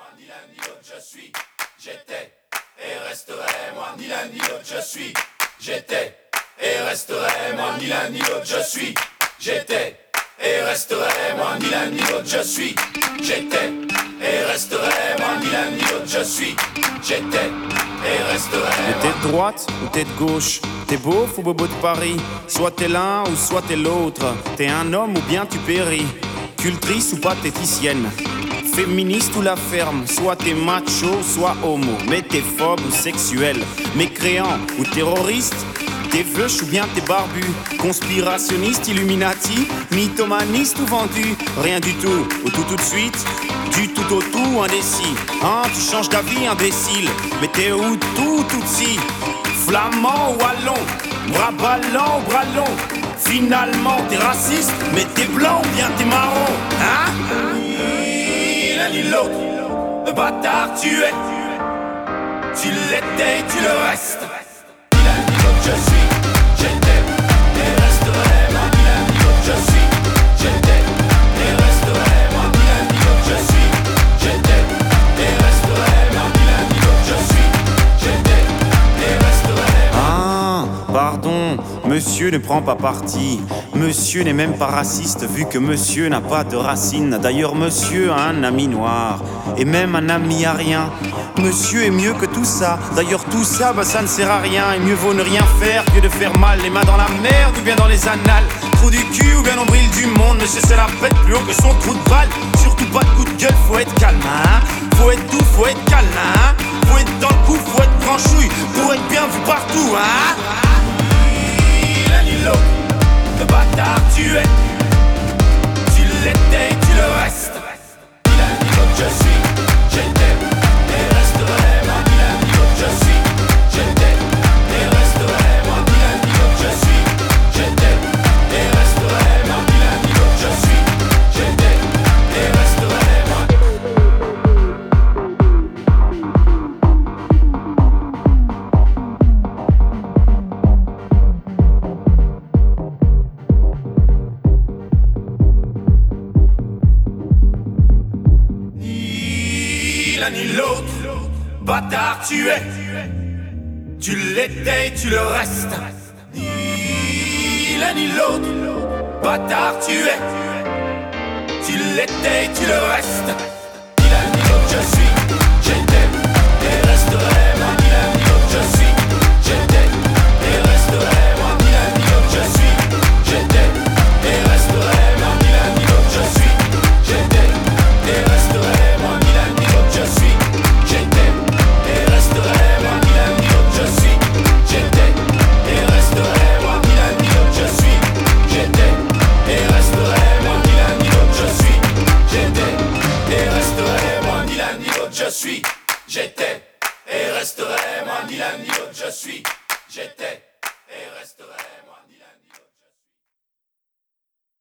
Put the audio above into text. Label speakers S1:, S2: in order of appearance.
S1: ni l'un ni l'autre je suis, j'étais et resterai. Moi ni l'un ni l'autre je suis, j'étais et resterai. Moi ni l'un ni l'autre je suis, j'étais et resterai. Moi ni l'un ni l'autre je suis, j'étais et resterai. Moi ni l'un ni l'autre je suis, j'étais et resterai.
S2: Mais t'es de droite ou t'es de gauche? T'es beauf ou bobo de Paris? Soit t'es l'un ou soit t'es l'autre. T'es un homme ou bien tu péris. Cultrice ou pathéticienne, féministe ou la ferme. Soit t'es macho, soit homo. Mais t'es phobe ou sexuel, mécréant ou terroriste. T'es veuche ou bien t'es barbu. Conspirationniste, illuminati, mythomaniste ou vendu. Rien du tout ou tout de suite. Du tout au tout, indécis. Hein, tu changes d'avis, imbécile. Mais t'es où tout si. Flamand ou wallon, bras ballants ou bras longs. Finalement t'es raciste, mais t'es blanc ou bien t'es marron. Hein?
S1: Ni l'un ni l'autre, le bâtard tu es. Tu l'étais, tu le restes. Ni l'un ni l'autre je suis, j'étais et resterai. Moi ni l'un ni l'autre je suis, j'étais et resterai. Moi ni l'un ni l'autre je suis, j'étais et resterai. Moi ni l'un ni l'autre je suis, j'étais et resterai.
S2: Ah, pardon, monsieur ne prend pas parti. Monsieur n'est même pas raciste vu que monsieur n'a pas de racines. D'ailleurs monsieur a un ami noir et même un ami arien. Monsieur est mieux que tout ça. D'ailleurs tout ça, ça ne sert à rien. Et mieux vaut ne rien faire que de faire mal. Les mains dans la merde ou bien dans les annales. Trou du cul ou bien nombril du monde. Monsieur c'est la pète plus haut que son trou de balle. Surtout pas de coup de gueule, faut être calme hein. Faut être doux, faut être câlin hein. Faut être dans le coup, faut être branchouille. Pour être bien vu partout hein.
S1: Ni l'un ni l'autre, le bâtard tu es. Tu l'étais, tu le restes. Ni l'un ni l'autre je suis, j'étais et resterai. Moi ni l'un ni l'autre je suis, j'étais et resterai. Moi ni l'un ni l'autre je suis, j'étais et resterai. Moi ni l'un ni l'autre je suis, j'étais et resterai. Ni l'un ni l'autre, bâtard tu es. Tu l'étais, tu le restes. Ni l'un ni l'autre, bâtard tu es. Tu l'étais, tu le restes. Ni l'un ni l'autre je suis, j'étais et resterai. Moi ni l'un ni l'autre je suis, j'étais et resterai. Moi ni l'un ni l'autre je suis, j'étais et resterai. Moi ni l'un ni l'autre je suis, j'étais et resterai. Moi ni l'un ni l'autre je suis, j'étais et resterai. Moi ni l'un ni l'autre je suis, j'étais et resterai. Moi ni l'un ni l'autre je suis, j'étais et resterai. Moi ni l'un ni l'autre je suis, j'étais et resterai. Moi ni l'un ni l'autre je suis, j'étais et resterai. Moi ni l'un ni l'autre je suis, j'étais